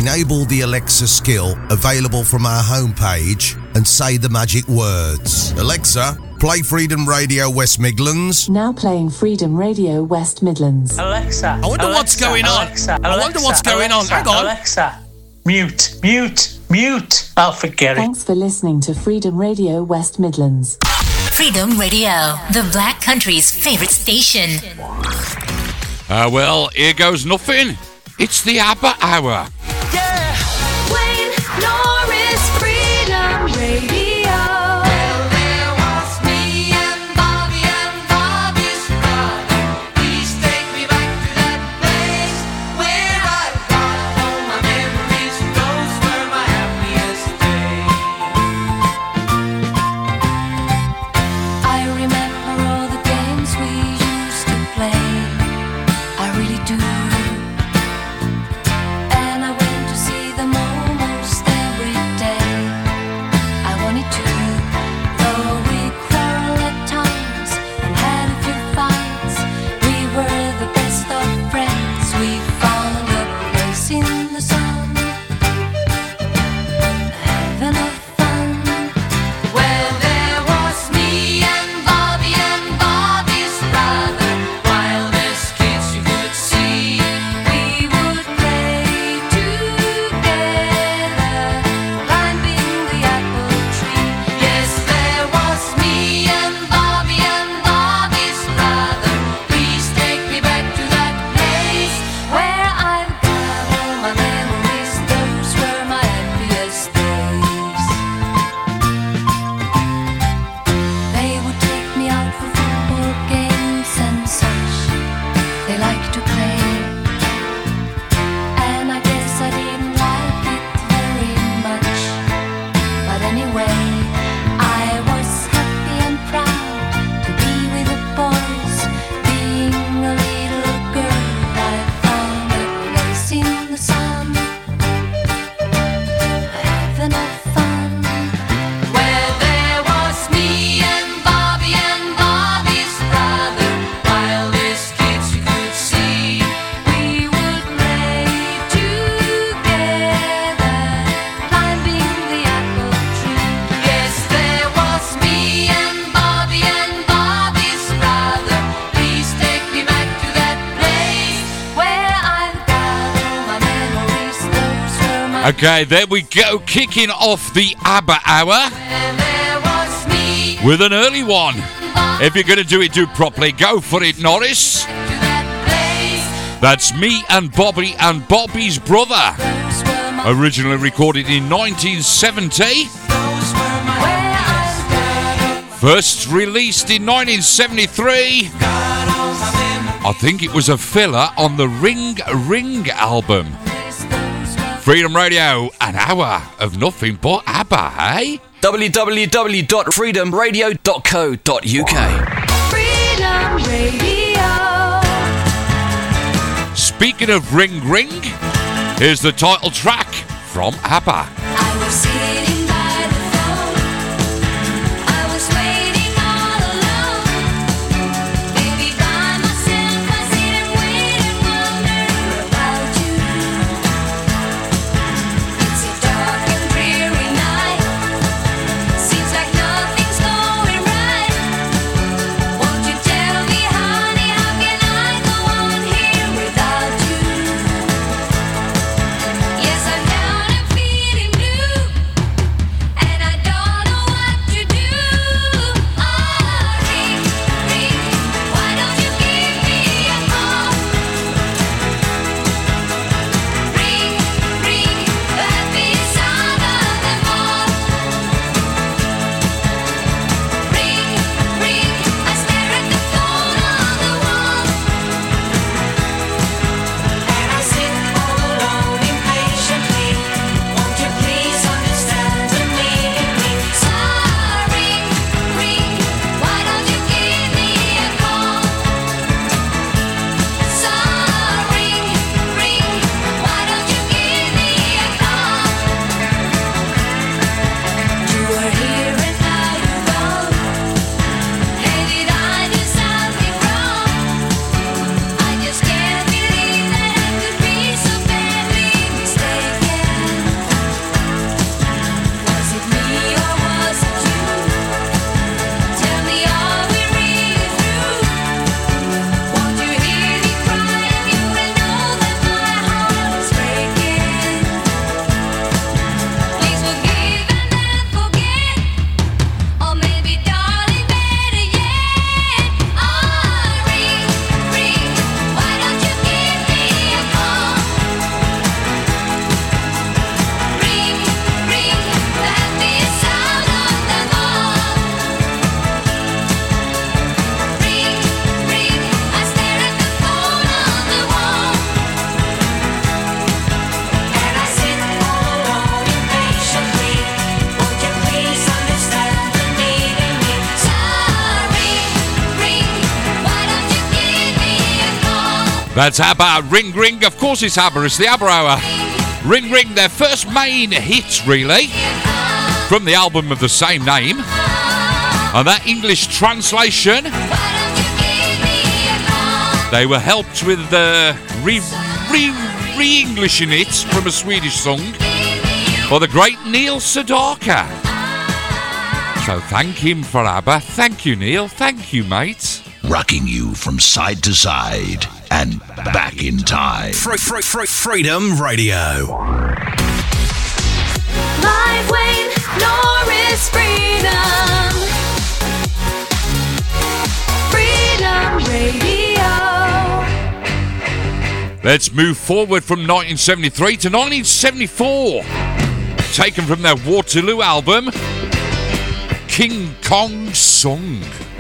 enable the Alexa skill available from our homepage and say the magic words. Alexa, play Freedom Radio West Midlands. Now playing Freedom Radio West Midlands. Alexa. I wonder what's going on. I wonder what's going on. Hang on. Alexa. Mute. I'll forget it. Thanks for listening to Freedom Radio West Midlands. Freedom Radio, the Black Country's favourite station. Well, here goes nothing. It's the ABBA Hour. Yeah! Wayne Norris, Freedom Radio. Well, there was me and Bobby's brother. Please take me back to that place where I got all my memories. Those were my happiest days. I remember all the games we used to play. I really do. And I went to see them almost every day. I wanted to, though we quarreled at times and had a few fights. We were the best of friends. We found a place in the sun, heaven of fun. Well, there was me and Bobby's brother. Wildest kids you could see. We would play together, climbing the apple tree. Yes, there was me and Bobby's brother. Please take me back to that place where I've got all my memories. Those were my happiest days. They would take me out for football games and such. They like to play, and I guess I didn't like it very much. But anyway, I was happy and proud to be with the boys. Being a little girl, I found a place in the sun, a heaven of fun. Well, there was me and Bobby's brother. Wildest kids you could see. We would play together, climbing the apple tree. Yes, there was me and Bobby's brother. Please take me back to that place where I've got all my memories. Those were my. Okay, there we go, kicking off the ABBA Hour Well, there was me with an early one. If you're going to do it, do properly. Go for it, Norris. to that place. That's Me and Bobby's Brother. Those were my. Originally recorded in 1970. Those were my. Where I've got First released in 1973. I think it was a filler on the Ring Ring album. Freedom Radio, an hour of nothing but ABBA, eh? www.freedomradio.co.uk. Freedom Radio. Speaking of Ring Ring, here's the title track from ABBA. I was sitting by the phone. I was waiting all alone. Maybe by myself, I sit and wait and wonder about you. It's a dark and dreary night. Seems like nothing's going right. Won't you tell me, honey, how can I go on here without you? Yes, I'm down and feeling blue. That's ABBA, Ring Ring. Of course it's ABBA, it's the ABBA Hour. Ring Ring, their first main hit, really, from the album of the same name. And that English translation, they were helped with re-Englishing it from a Swedish song by the great Neil Sedaka. So thank him for ABBA. Thank you, Neil. Thank you, mate. Rocking you from side to side and back in time. Freedom Radio. Live Wayne Norris Freedom. Freedom Radio. Let's move forward from 1973 to 1974. Taken from their Waterloo album, King Kong Song.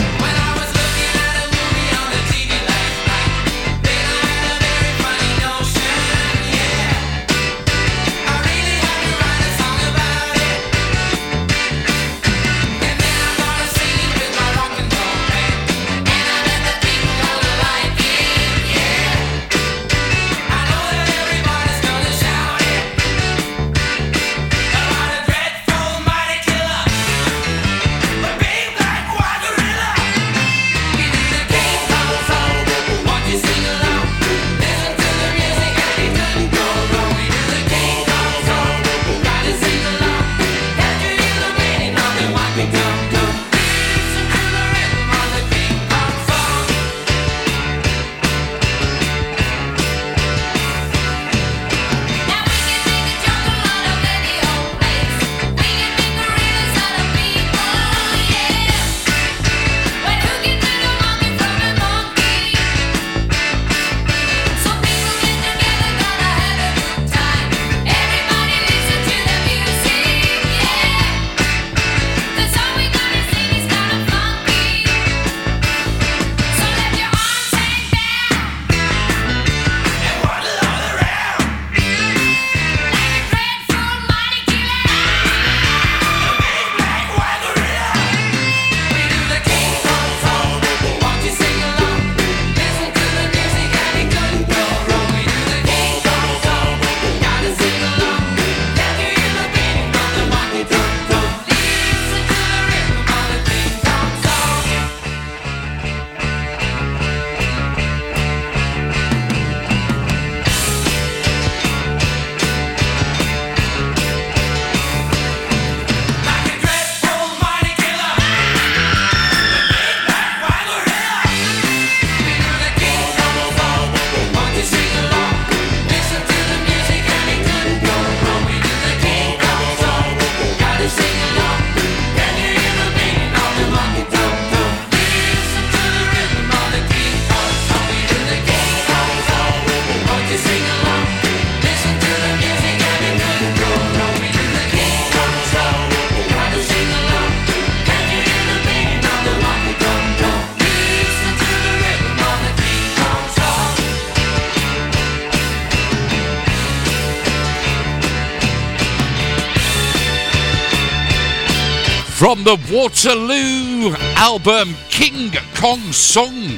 From the Waterloo album King Kong Song.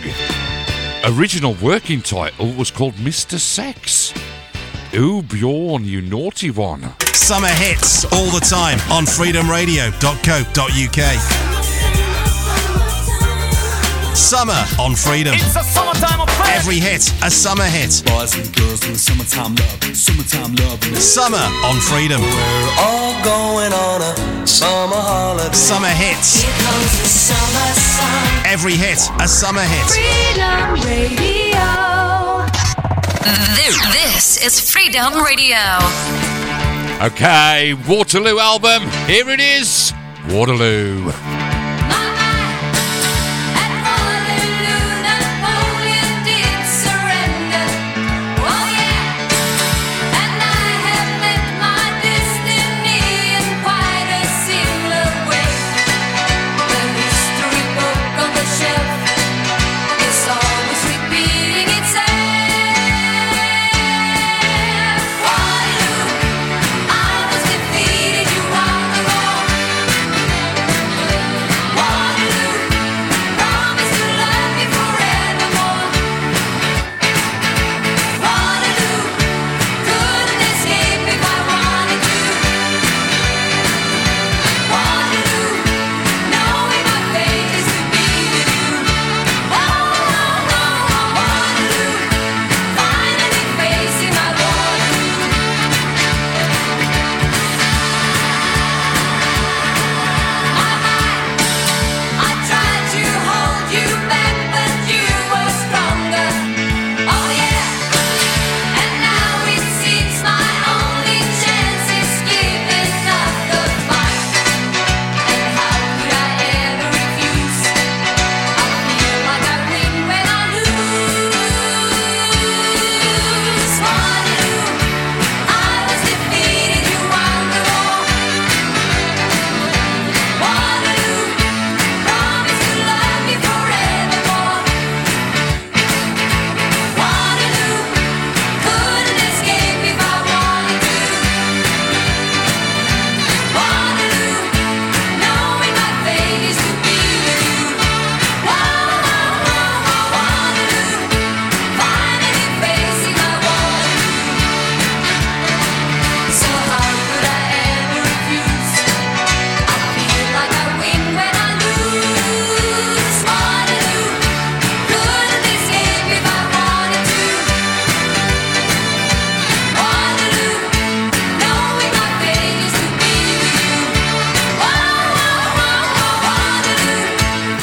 Original working title was called Mr. Sex. Ooh, Bjorn, you naughty one. Summer hits all the time on freedomradio.co.uk. Summer on Freedom. It's a summertime affair. Every hit, a summer hit. Boys and girls in the summertime love. Summertime love. Summer on Freedom. We're all going on a summer holiday. Summer hits. Here comes the summer sun. Every hit, a summer hit. Freedom Radio. This is Freedom Radio. Okay, Waterloo album. Here it is. Waterloo. I was defeated, you on the road.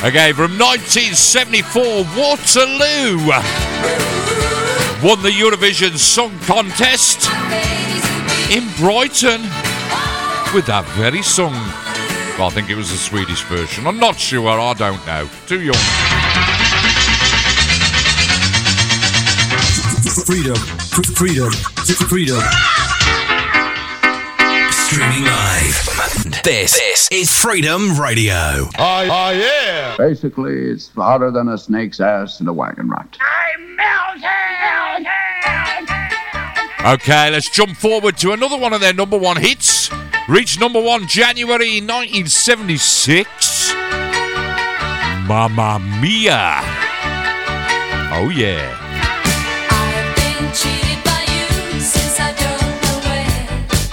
Okay, from 1974, Waterloo won the Eurovision Song Contest in Brighton with that very song. Well, I think it was the Swedish version. I'm not sure. I don't know. Too young. Freedom. Streaming live. This is Freedom Radio. Yeah. Basically, it's harder than a snake's ass in a wagon rut. Okay, let's jump forward to another one of their number one hits. Reached number one January 1976. Mamma Mia. Oh, yeah. I've been cheated by you since I don't know when.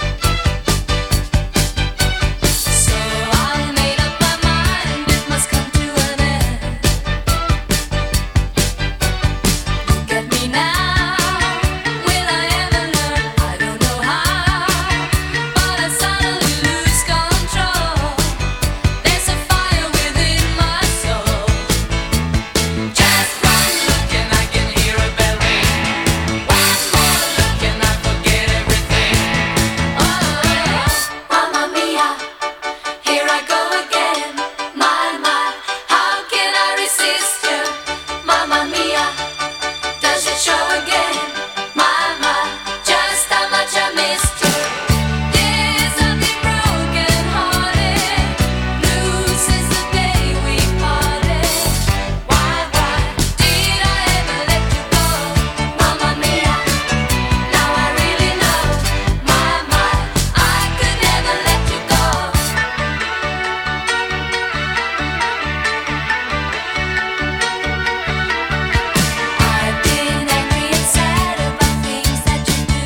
So I made up my mind it must come to an end. Look at me now, will I ever learn? I don't know how, but I suddenly lose control. There's a fire within my soul. Just one look and I can hear a bell ring. One more look and I forget everything. Oh, Mamma Mia, here I go again. My, how can I resist you? Mamma Mia, does it show again? My, just how much I missed you. There's something broken hearted, blue since the day we parted. Why did I ever let you go? Mamma Mia, now I really know. My, I could never let you go. I've been angry and sad about things that you do.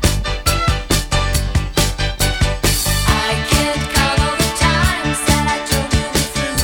I can't count all the times that I drove you through.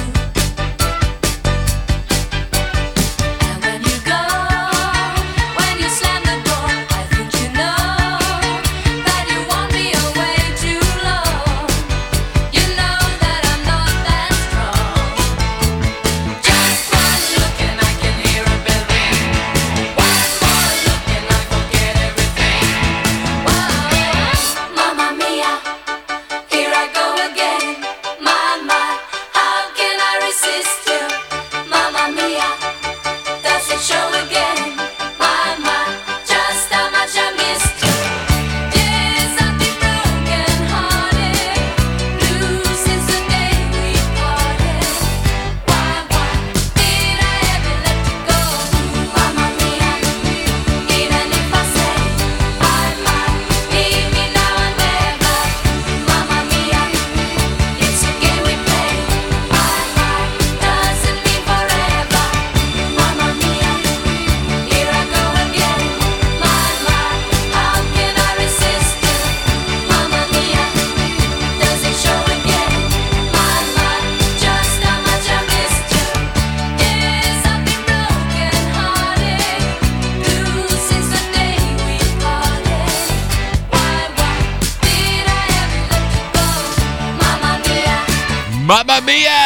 And when you go, when you slam the door, I think you know that you won't be away too long. You know that I'm not that strong. Just one look and I can hear a bell ring. One more look and I forget everything. Whoa, Mamma Mia, here I go again. My, how can I resist you? Mamma Mia, does it show again? My, just how much I missed you. There's something broken hearted, blue since the day we parted. Why did I ever let you go? Mamma Mia, even if I say I might leave me now and never. Mamma Mia, it's a game we play. Doesn't mean forever. Mamma Mia, here I go again. How can I resist you? Mamma Mia, does it show again? Just how much I missed you. There's something broken hearted, blue since the day we parted. Why did I ever let you go? Mamma Mia, Mamma Mia!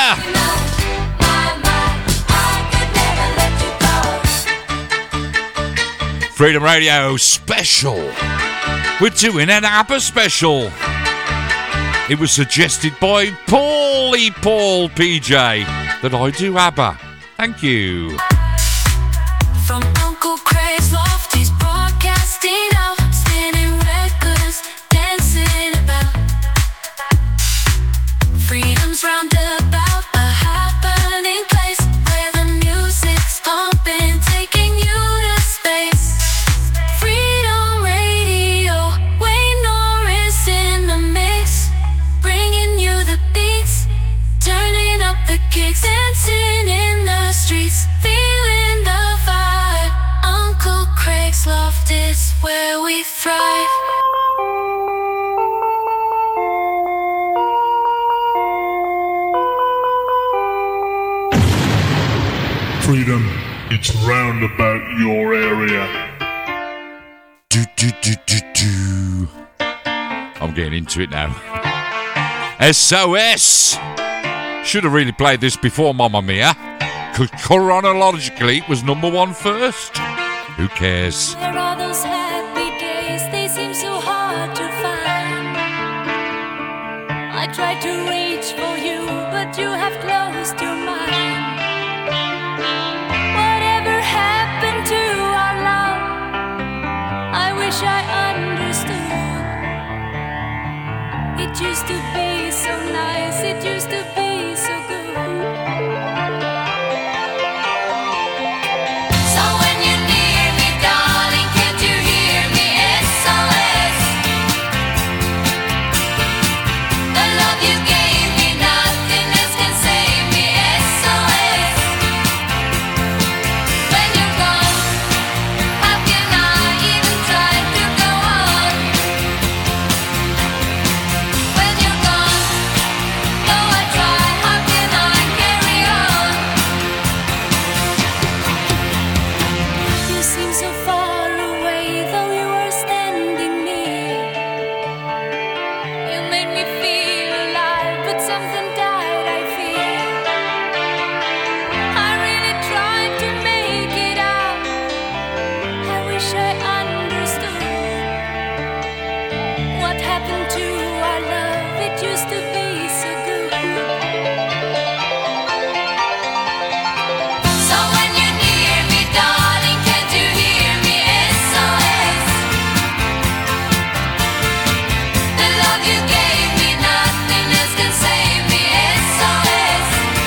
I could never let you go. Freedom Radio special. We're doing an ABBA special. It was suggested by Paul PJ that I do ABBA. Thank you. From Uncle Craig's loft, he's broadcasting out, spinning records, dancing about. Freedom's roundabout, a happening place where the music's pumping, taking you to space. Freedom Radio, Wayne Norris in the mix, bringing you the beats, turning up the kicks, dancing in the streets, feeling the vibe. Uncle Craig's loft is where we thrive. Freedom, it's round about your area. I'm getting into it now. SOS! Should have really played this before Mamma Mia. chronologically, it was number one first. Who cares? There are those happy days, they seem so hard to find. I tried to reach for you, but you have closed your mind. Whatever happened to our love? I wish I understood. It used to be so nice, it used to be so good. So when you're near me, darling, can't you hear me? SOS. The love you gave me, nothing else can save me. SOS. When you're gone, how can I even try to go on? When you're gone, though I try, how can I carry on? You seem so far away, though you are standing near. You made me feel alive, but something died, I fear. I really tried to make it out. I wish I understood what happened to our love. It used to be so good. So when you're near me, darling, can't you hear me? SOS. The love you gave me, nothing else can save me. SOS.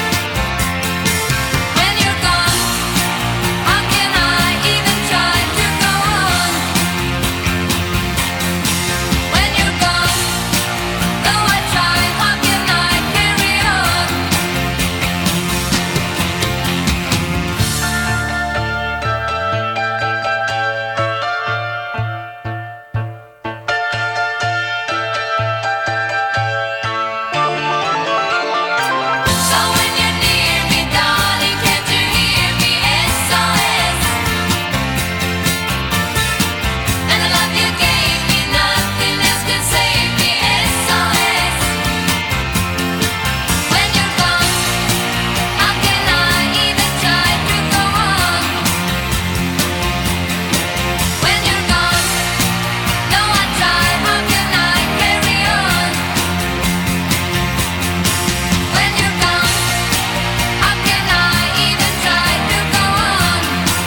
When you're gone, how can I even try to go on? When you're gone, though I try, how can I carry on? So when you're near me, darling, can't you hear me? SOS. And the love you gave me, nothing else can save me. SOS. When you're gone, how can I even try to go on? When you're gone, though I try, how can I carry on? When you're gone, how can I even try to go on?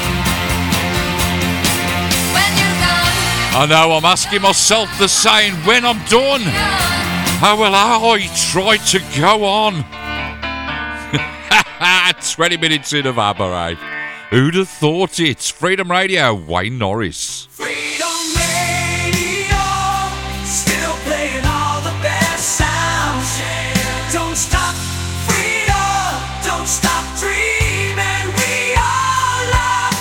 When you're gone, I know, I'm asking myself the same. When I'm done, how will I try to go on? 20 minutes in of ABBA, eh? Who'd have thought it? Freedom Radio, Wayne Norris. Freedom Radio, still playing all the best sounds. Don't stop, freedom, don't stop dreaming. We all love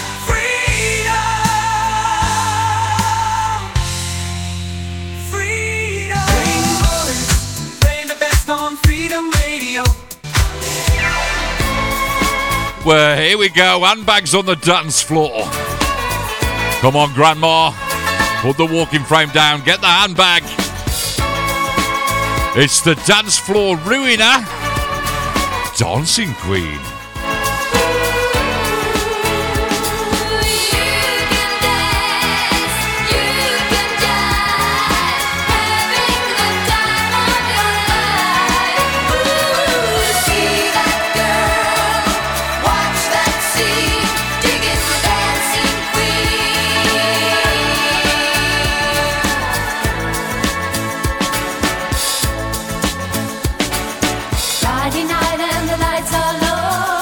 freedom. Freedom. Wayne Norris, playing the best on Freedom Radio. Well, here we go. Handbags on the dance floor. Come on, Grandma. Put the walking frame down. Get the handbag. It's the dance floor ruiner, Dancing Queen. Friday night and the lights are low.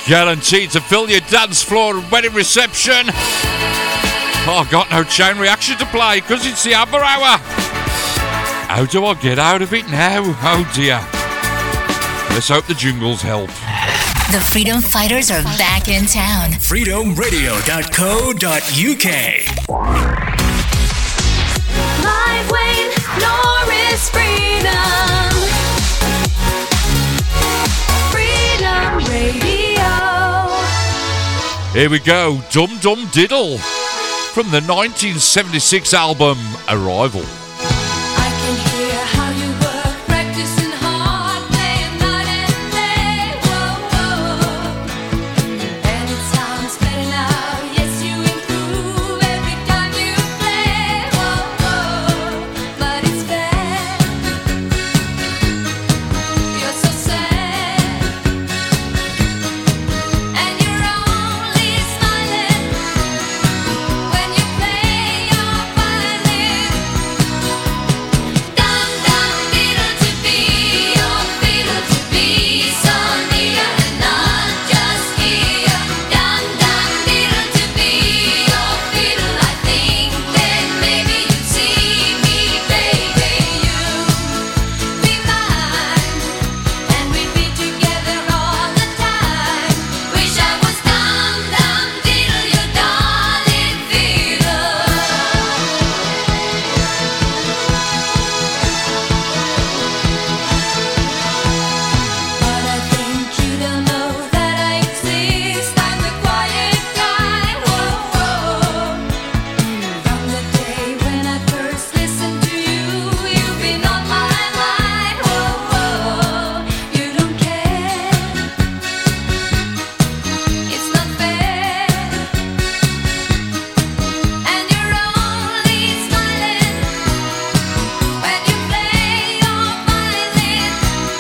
Guaranteed to fill your dance floor and wedding reception. Oh, I've got no chain reaction to play because it's the ABBA hour. How do I get out of it now? Oh dear. Let's hope the jingles help. The Freedom Fighters are back in town. freedomradio.co.uk. Live Wayne Norris Freedom. Freedom Radio. Here we go, Dum Dum Diddle from the 1976 album Arrival. I can hear how you work, practicing hard, playing night and day. Whoa, whoa. And it sounds better now. Yes, you improve every time you play. Whoa, whoa. But it's bad. You're so sad. And you're only smiling when you play your violin. Dum dum diddle to be your fiddle to be so near and not just here. Dum dum diddle to be your fiddle. I think that maybe you'd see me, baby. You be mine, and we'd be together all the time. Wish I was dum dum diddle, your darling fiddle. But I think you don't know that I exist. I'm the quiet guy. Whoa, whoa. From the day when I first listened to you, you've been on my mind. Whoa, whoa. You don't care. It's not fair. And you're only smiling when you play your violin.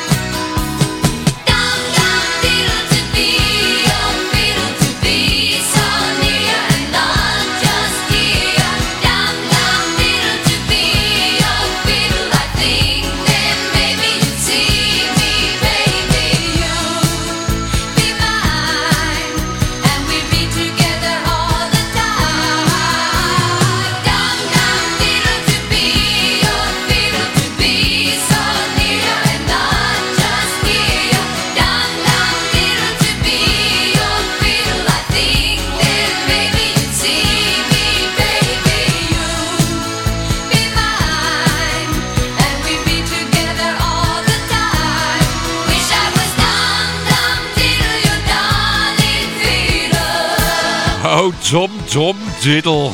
Dum dum diddle to be your fiddle to be so near and not just here. Dum dum diddle to be your fiddle. I think that maybe you'd see me, baby. You be mine, and we'd be together all the time. Dum dum diddle to be your fiddle to be so near and not just here. Dum dum diddle to be your fiddle. I think that maybe you'd see me, baby. You be mine, and we'd be together all the time. Wish I was dum dum diddle, your darling fiddle. Oh, Dum Dum Diddle.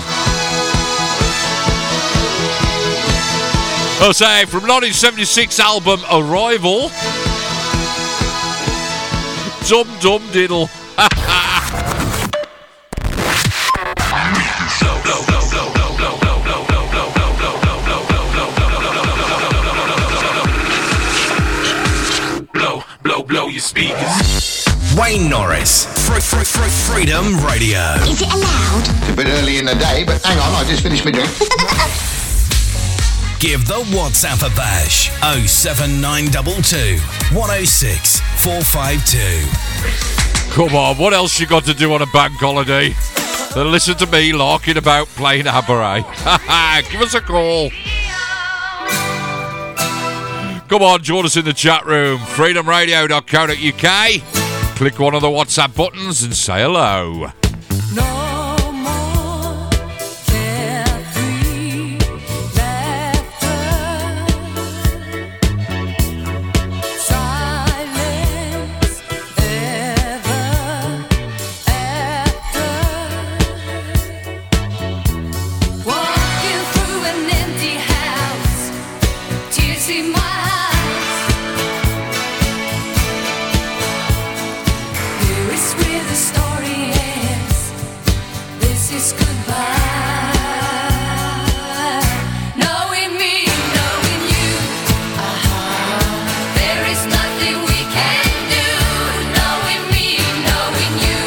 I'll say from 1976 album Arrival. Dum Dum Diddle. Blow your speakers. Wayne Norris, Freedom Radio. Is it allowed? It's a bit early in the day, but hang on, I just finished my drink. Give the WhatsApp a bash. 07922 106 452. Come on, what else you got to do on a bank holiday than listen to me larking about playing ABBA? Give us a call. Come on, join us in the chat room. freedomradio.co.uk. Click one of the WhatsApp buttons and say hello. No more carefree laughter. Silence ever after. Walking through an empty house, tears in my eyes. Here is where the story ends. This is goodbye. Knowing me, knowing you. There is nothing we can do. Knowing me, knowing you.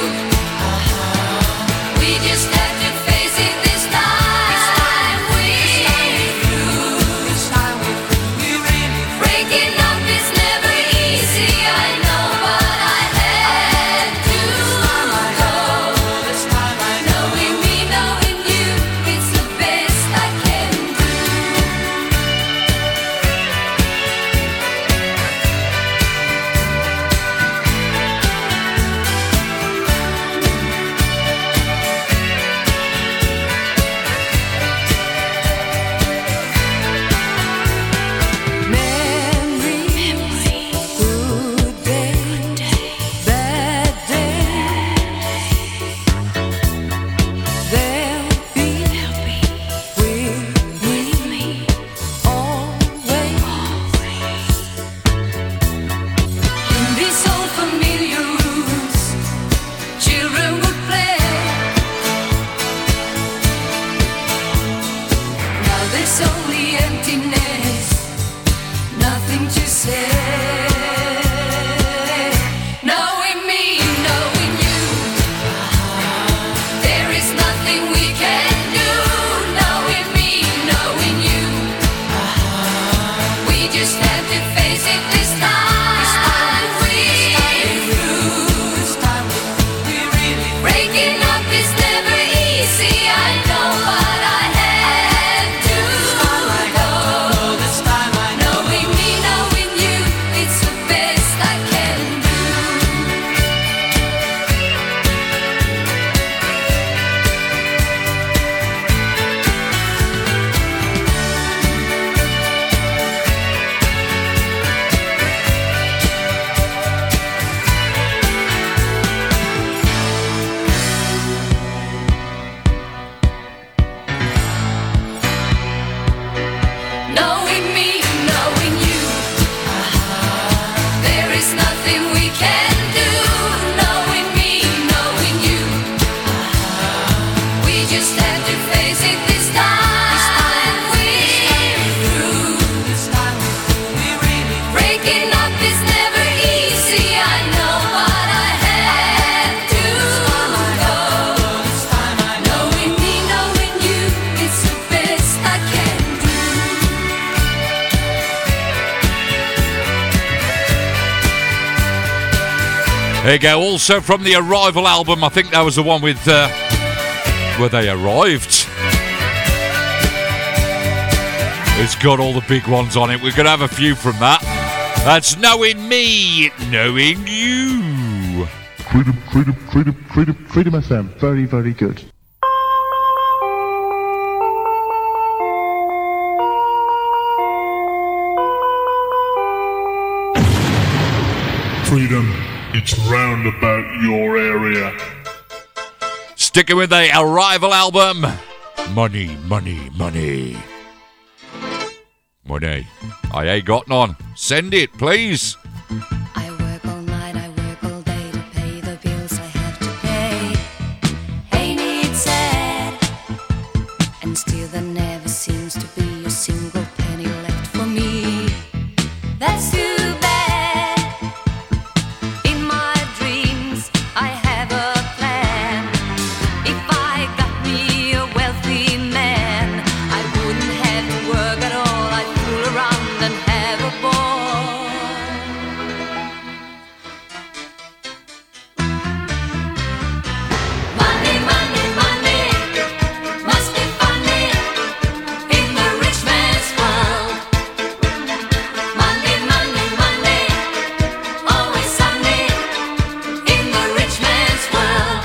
We just have to face it this time. We lose. Breaking up is never easy, I know, but I had to. There you go. Also from the Arrival album, I think that was the one with where they arrived. It's got all the big ones on it. We're going to have a few from that. That's Knowing Me, Knowing You. Freedom FM. Very, very good. Freedom, it's round about your area. Sticking with the Arrival album. Money, money, money. Money. I ain't got none. Send it, please. I work all night, I work all day to pay the bills I have to pay. Ain't it sad? And still there never seems to be a single penny left for me. That's too bad. In my dreams, I have a plan. If I got me a wealthy man, I wouldn't have to work at all. I'd fool around and have a ball. Money, money, money, must be funny in the rich man's world. Money, money, money, always sunny in the rich man's world.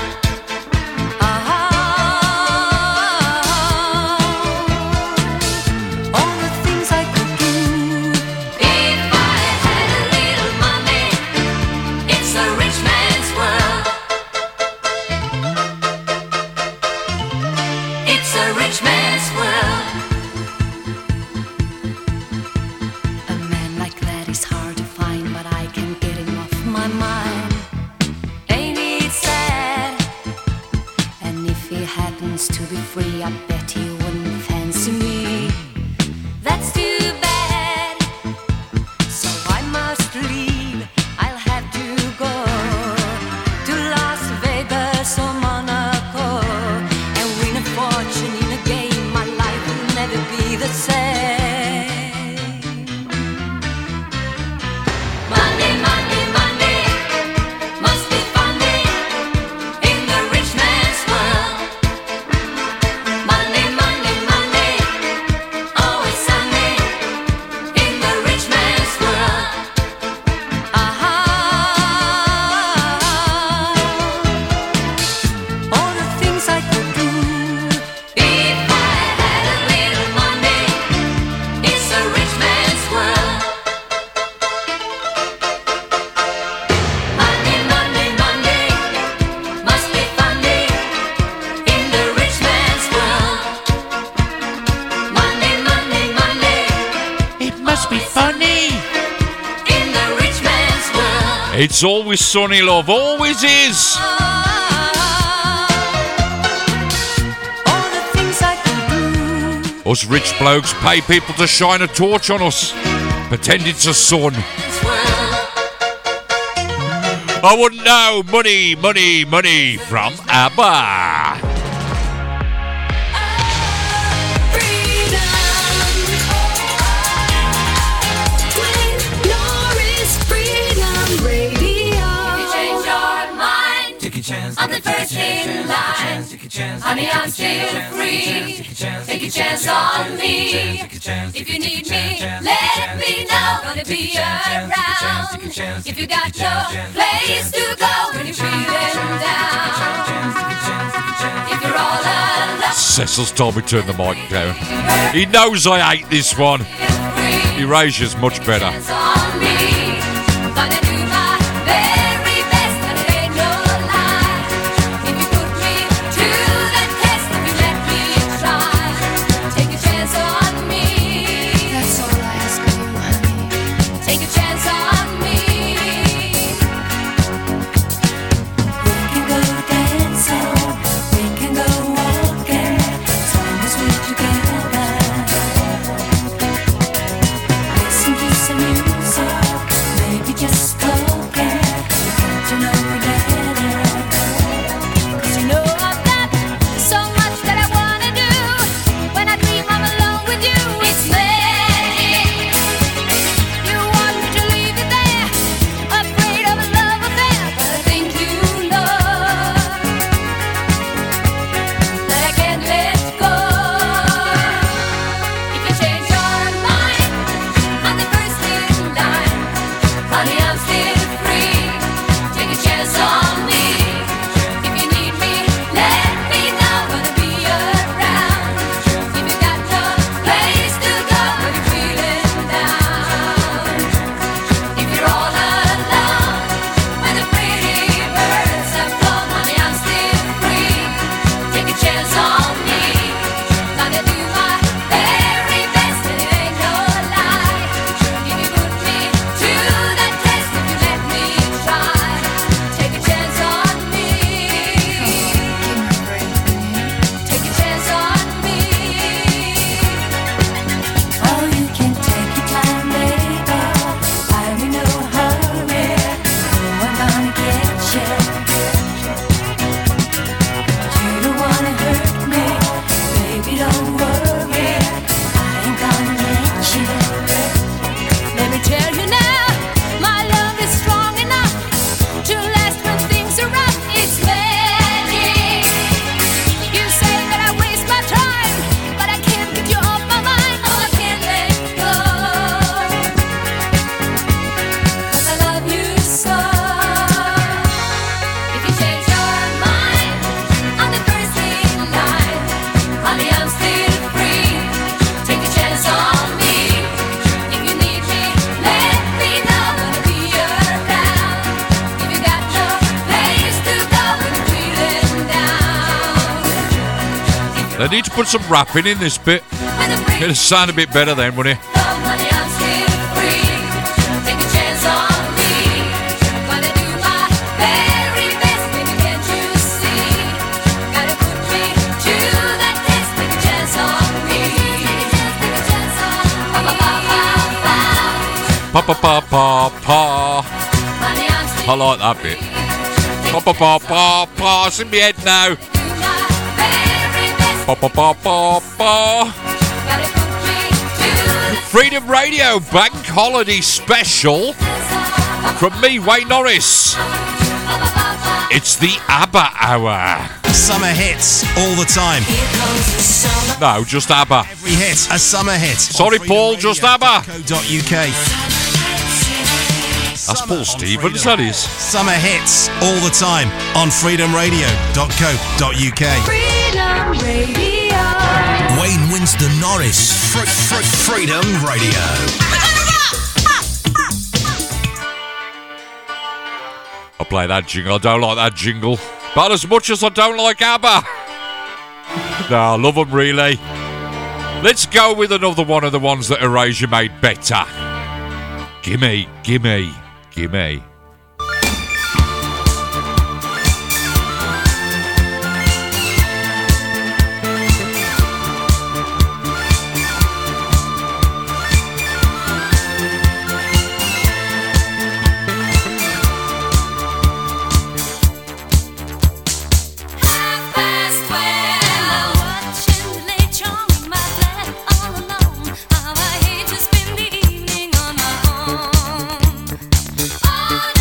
All the things I could do if I had a little money. It's a rich man's world. It's a rich man's world. A man like that is hard to find, but I can't get him off my mind. Ain't it sad? And if he happens to be free, I bet he wouldn't fancy me. That's too bad. So I must leave. I'll have to go to Las Vegas or Monaco and win a fortune in a game. My life will never be the same. Money, money, money, must be funny in the rich man's world. Money, money, money, always sunny in the rich man's world. All the things I could do if I had a little money. It's a rich man's world. Money, money, money, must be funny in the rich man's world. Money, money, money, It must be funny. in the rich man's world. It's always sunny, love. Always is. All the things I could do. Us rich blokes pay people to shine a torch on us. Pretend it's a sun. I wouldn't know. Money, money, money from ABBA. Norris Freedom Radio. You change your mind. Take a chance. I'm the first in line. Honey, I'm still free. Take a chance on me. If you need me, let me know. Gonna be around. If you got no place to go when you're feeling down. If you're all alone. Cecil's told me to turn the mic down. He knows I hate this one. Erasure's much better. On me, gonna do my very best, and it ain't no lie. If you put me to the test, if you let me try, take a chance on me. That's all I ask of you, honey. Take a chance on me. We can go dancing, we can go walking, as long as we're together. Listen to some music, maybe just close They need to put some rapping in this bit. It'll sound a bit better then, wouldn't it? Pa pa pa pa pa. I like that bit. Pa pa pa pa pa. It's in my head now. Pa pa pa pa pa. Freedom Radio Bank Holiday Special from me, Wayne Norris. It's the ABBA Hour. Summer hits all the time. No, just ABBA. Every hit a summer hit. Sorry, Paul, just ABBA. .co.uk. That's Paul Stevens, that is. Summer hits all the time on freedomradio.co.uk. Freedom Radio. Wayne Winston Norris. Freedom Radio. I play that jingle. I don't like that jingle. But as much as I don't like ABBA. No, I love them really. Let's go with another one of the ones that Erasure made better. Gimme, gimme, gimme. I hate to spend the evening on my own.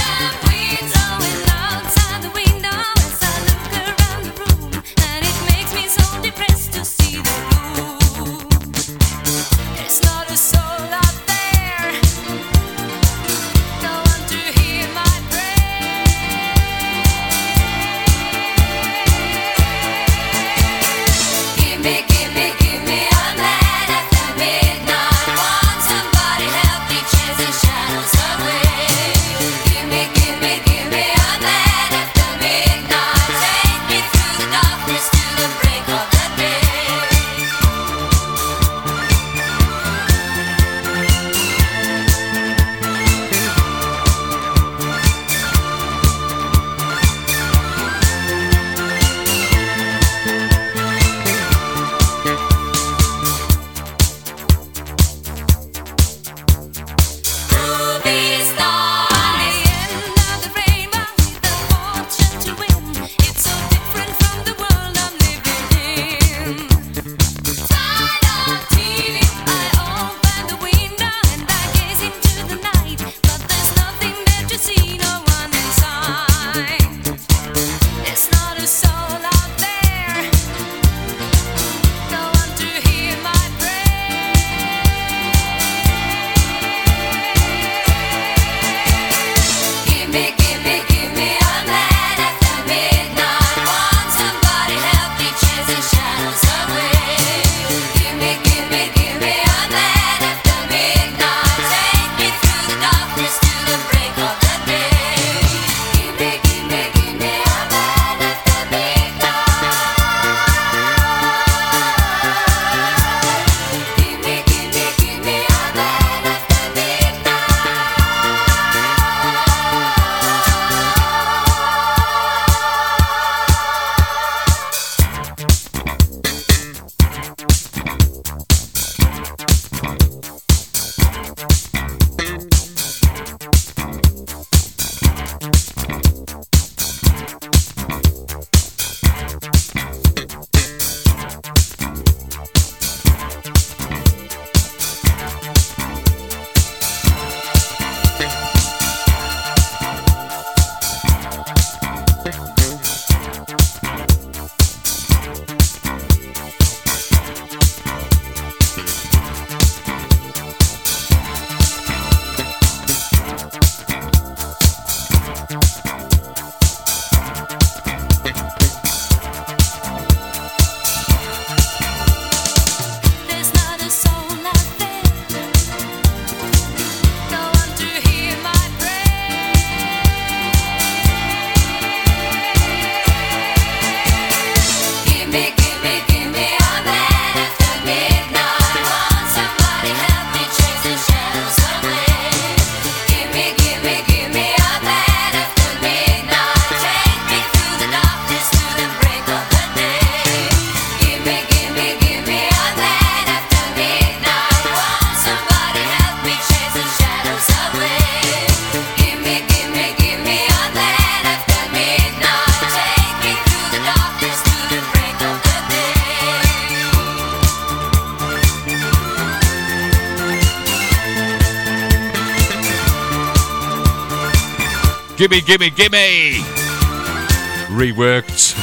Gimme, gimme, gimme. Reworked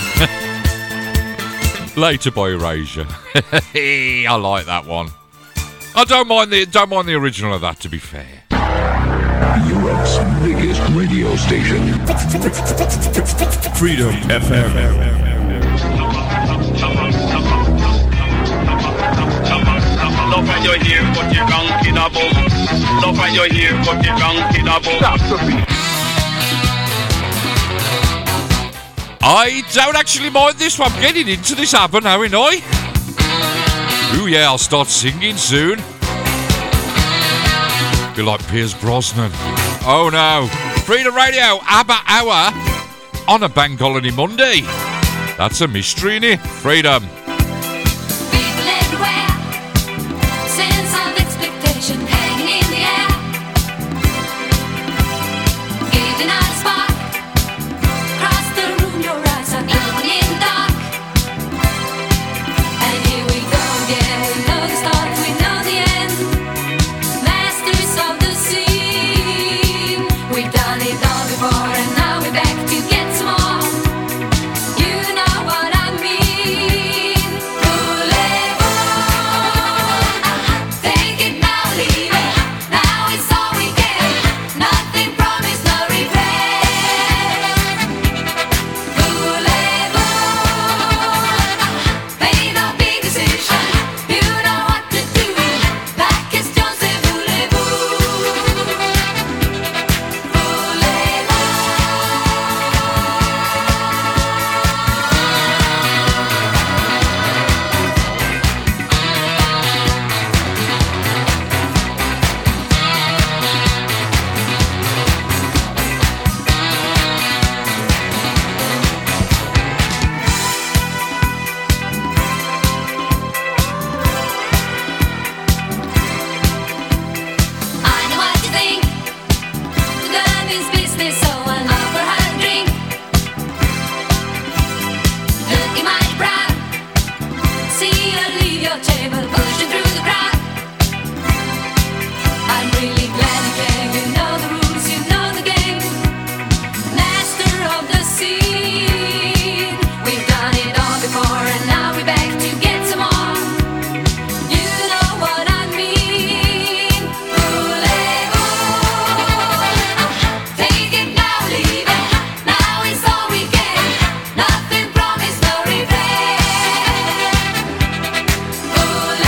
later by Erasure. I like that one. I don't mind the original of that, to be fair. Europe's biggest radio station. Freedom FM. Love when you hear what you're ranking about. Love when you hear what you're ranking about. I don't actually mind this one. I'm getting into this ABBA now, ain't I? Ooh yeah, I'll start singing soon. Be like Pierce Brosnan. Oh no. Freedom Radio, ABBA Hour on a Bank Holiday Monday. That's a mystery, innit? Freedom. People everywhere, sense of expectation hanging in the air. Giving out a spark, across the room your eyes are glowing in the dark. And here we go again, we know the start, we know the end. Masters of the scene, we've done it all before and now we're back to get some more. You know what I mean. Take it now, leave it. Now it's all we get. Nothing promised, no regret. Made a big decision. You know what to do. Like it's just a I know what you think. The girl means business, so I'll offer her a drink. Looking mighty proud. See her leave your table, pushing through the crowd. I'm really glad you came. You know the rules, you know the game. Master of the scene. We've done it all before, and now we're back to get some more. You know what I mean. Take it now, leave it. Now it's all we get. Nothing promised, no regret.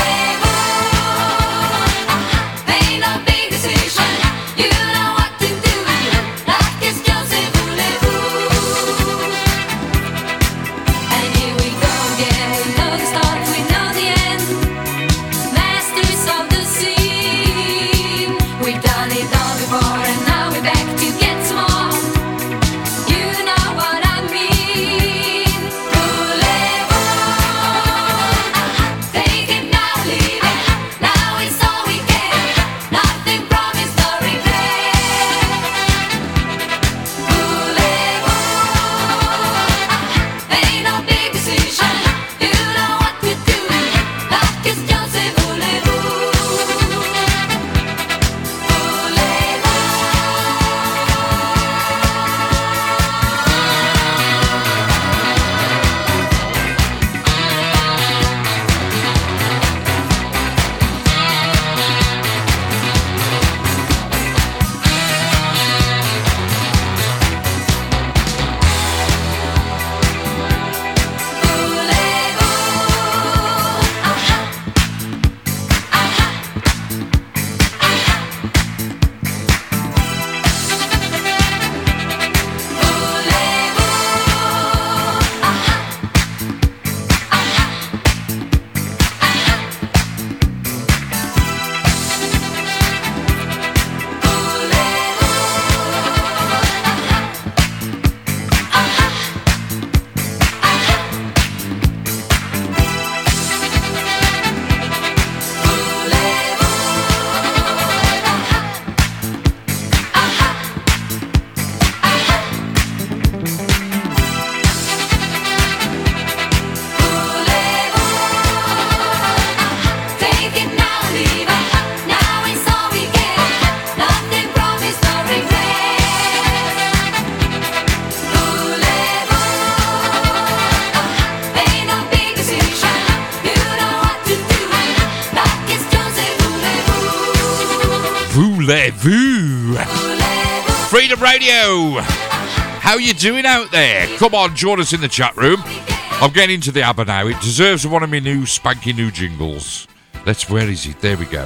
Voulez-vous? Freedom Radio. How you doing out there? Come on, join us in the chat room. I'm getting into the ABBA now. It deserves one of my new spanky new jingles. Where is it? There we go.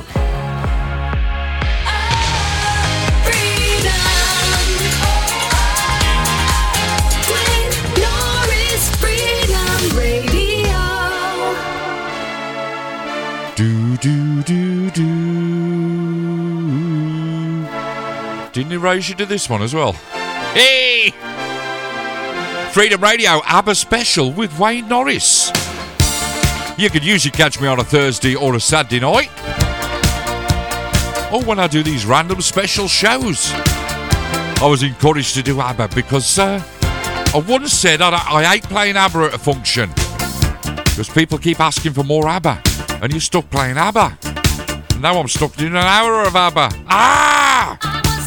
Didn't he raise you to this one as well? Hey! Freedom Radio ABBA special with Wayne Norris. You could usually catch me on a Thursday or a Saturday night, or when I do these random special shows. I was encouraged to do ABBA because I once said I hate playing ABBA at a function because people keep asking for more ABBA and you're stuck playing ABBA. And now I'm stuck doing an hour of ABBA. Ah!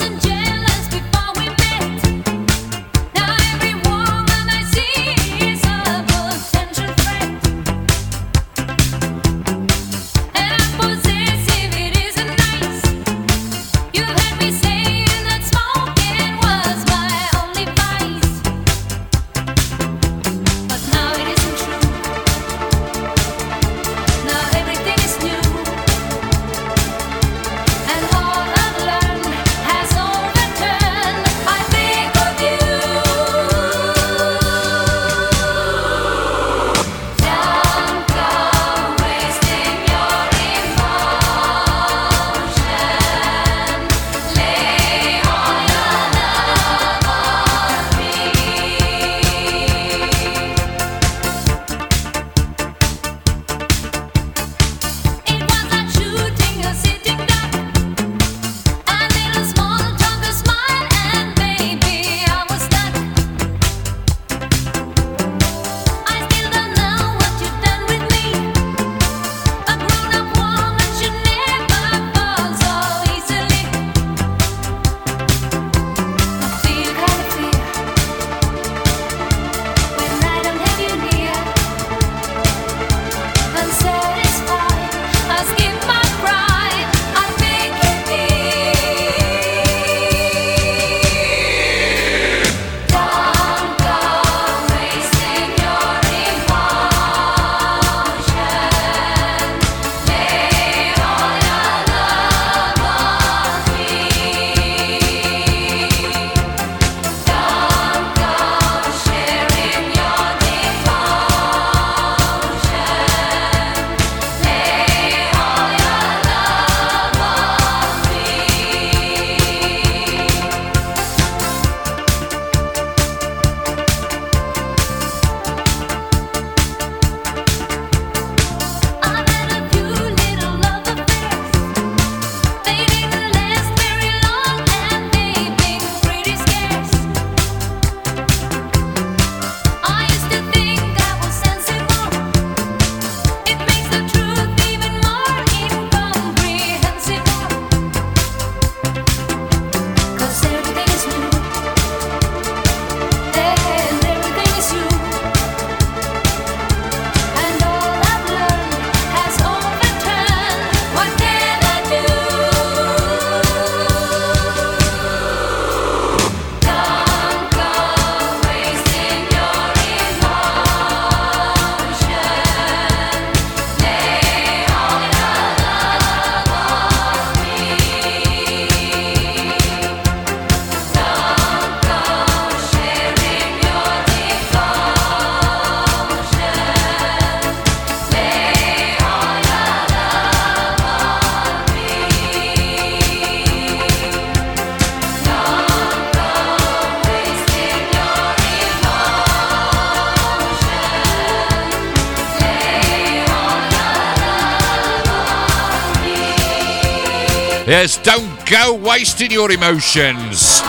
Yes, don't go wasting your emotions.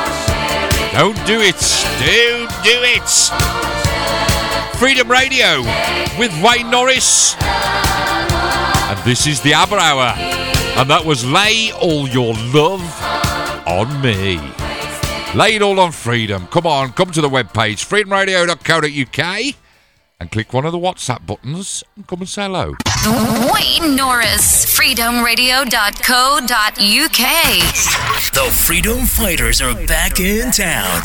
Don't do it. Don't do it. Freedom Radio with Wayne Norris. And this is the ABBA Hour. And that was Lay All Your Love on Me. Lay it all on Freedom. Come on, come to the webpage, freedomradio.co.uk. and click one of the WhatsApp buttons and come and say hello. Wayne Norris, freedomradio.co.uk. The Freedom Fighters are back in town.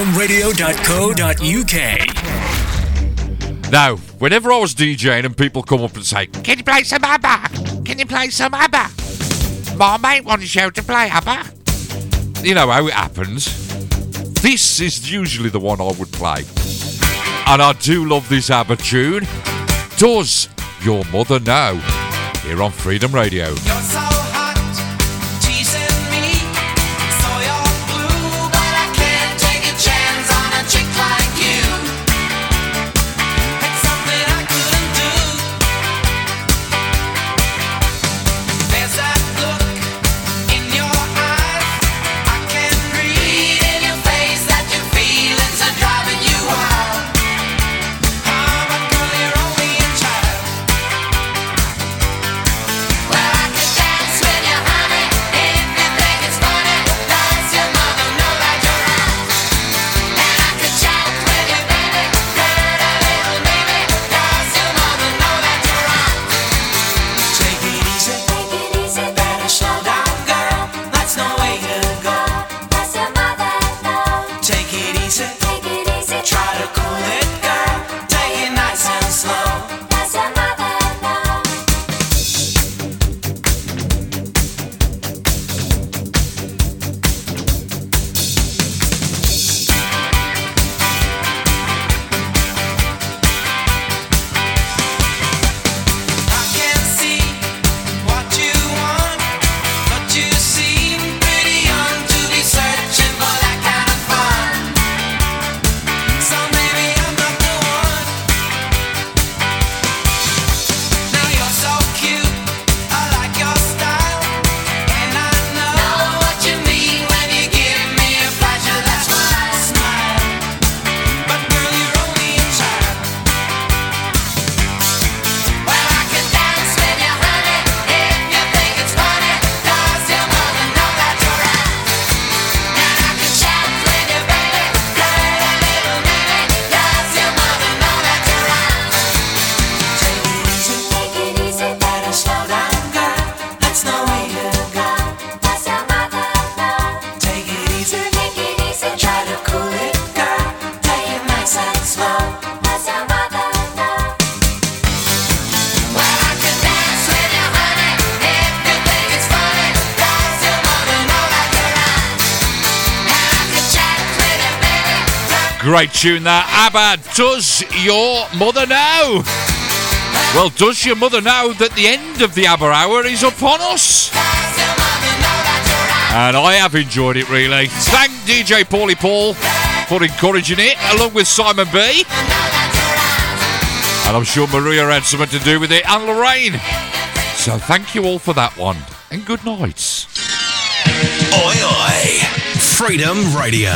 freedomradio.co.uk. Now, whenever I was DJing and people come up and say, "Can you play some ABBA? Can you play some ABBA? My mate wants you to play ABBA." You know how it happens. This is usually the one I would play. And I do love this ABBA tune. Does Your Mother Know? Here on Freedom Radio. You're so hot, teasing me. So you're blue, but I can't take a chance on a chick like you. It's something I couldn't do. There's that look in your eyes. I can read in your face that your feelings are driving you wild. But girl, you're only a child. Well, I could dance with you, honey, if you think it's funny. Does your mother know that you're out? And I could chat with you, baby, pretty little baby. Does your mother know that you're out? Take it easy, better slow down, girl. That's no way to go. Does your mother know? Take it easy, try to cool it, girl. Take it nice and slow. Does your mother know? I can see what you want, but you seem pretty young to be searching for that kind of fun. So maybe I'm not the one. Now you're so cute, I like your style, and I know what you mean when you give me a flash of that smile. But girl, you're only a child. Well, I can dance with you, honey, if you think it's funny. Does your mother know that you're out? And I can chat with you, baby, pretty little baby. Does your mother know that you're out? Take it easy, better slow down, girl. That's no way to go. Does your mother know? Take it easy, try to cool it, girl. Take it nice and slow. Does your mother know? Well, I can dance with you, honey, if you think it's funny. Does your mother know that you're out? And I can chat with you, baby. Great tune that. ABBA, Does Your Mother Know? Well, does your mother know that the end of the ABBA hour is upon us? And I have enjoyed it, really. Thank DJ Paulie Paul for encouraging it, along with Simon B. And I'm sure Maria had something to do with it, and Lorraine. So thank you all for that one, and good night. Oi, oi. Freedom Radio.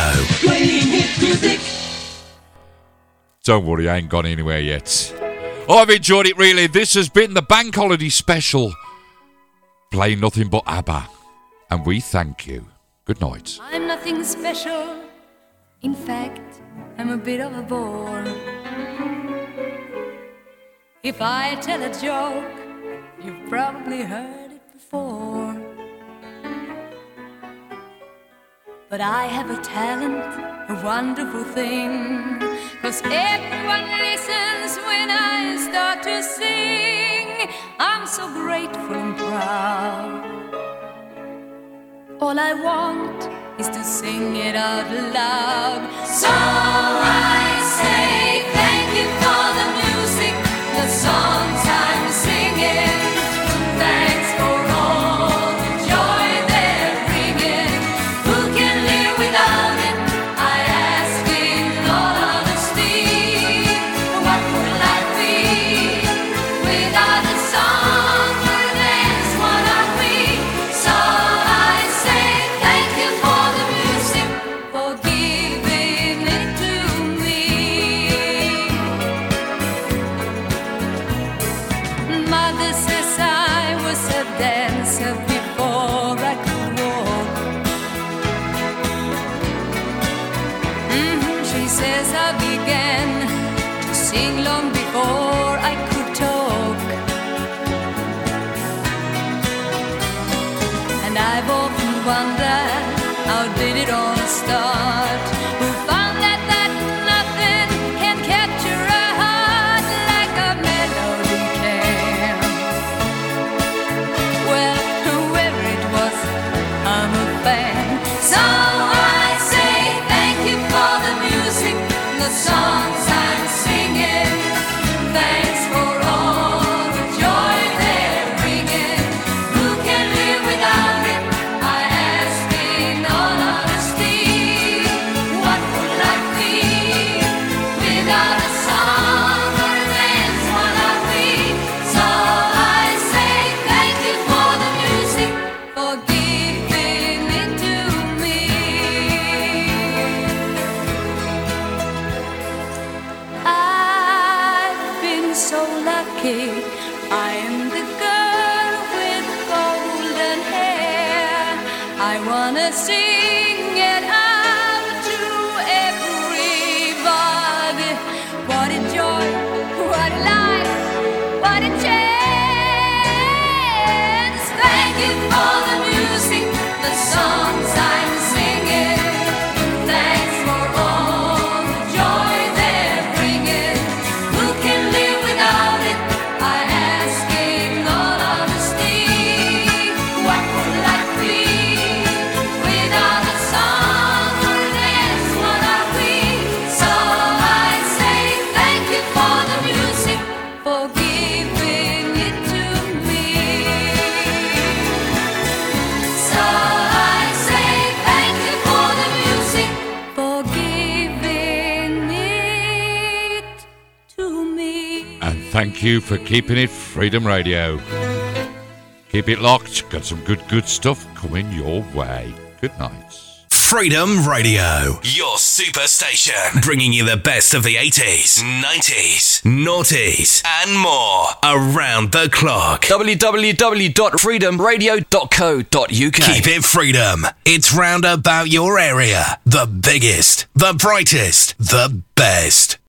Don't worry, I ain't gone anywhere yet. I've enjoyed it, really. This has been the Bank Holiday Special. Playing nothing but ABBA. And we thank you. Good night. I'm nothing special. In fact, I'm a bit of a bore. If I tell a joke, you've probably heard it before. But I have a talent, a wonderful thing. 'Cause everyone listens when I start to sing. I'm so grateful and proud. All I want is to sing it out loud. So I say thank you for the music, the songs I'm singing. Thanks for all the joy they're bringing. Who can live without it? I ask in all honesty. What would life be without a song or a dance? What are we? So I say thank you for the music, for giving it to me. Mother says I was a dancer before I could walk. She says I began to sing long before wonder, how did it all start? Who found that nothing can capture a heart like a melody can? Well, whoever it was, I'm a fan. So I say thank you for the music, the songs I'm singing. Thanks for all the joy they're bringing. Who can live without it? I ask in all honesty. What would life be without a song or a dance? What are we? So I say thank you for the music, for giving it to me. I've been so lucky. I am the girl with golden hair. I wanna sing it out to everybody. What a joy, what a life, what a chance. Thank you for the music, the songs I'm singing. Thanks for all the joy they're bringing. Who can live without it? I ask in all honesty. What would life be without a song or a dance? What are we? So I say thank you for the music, for giving it to me. So I say thank you for the music, for giving it to me. And thank you for keeping it Freedom Radio. Keep it locked. Got some good stuff coming your way. Good night. Freedom Radio, your superstation, bringing you the best of the 80s, 90s, noughties, and more around the clock. www.freedomradio.co.uk. Keep it freedom. It's round about your area. The biggest, the brightest, the best.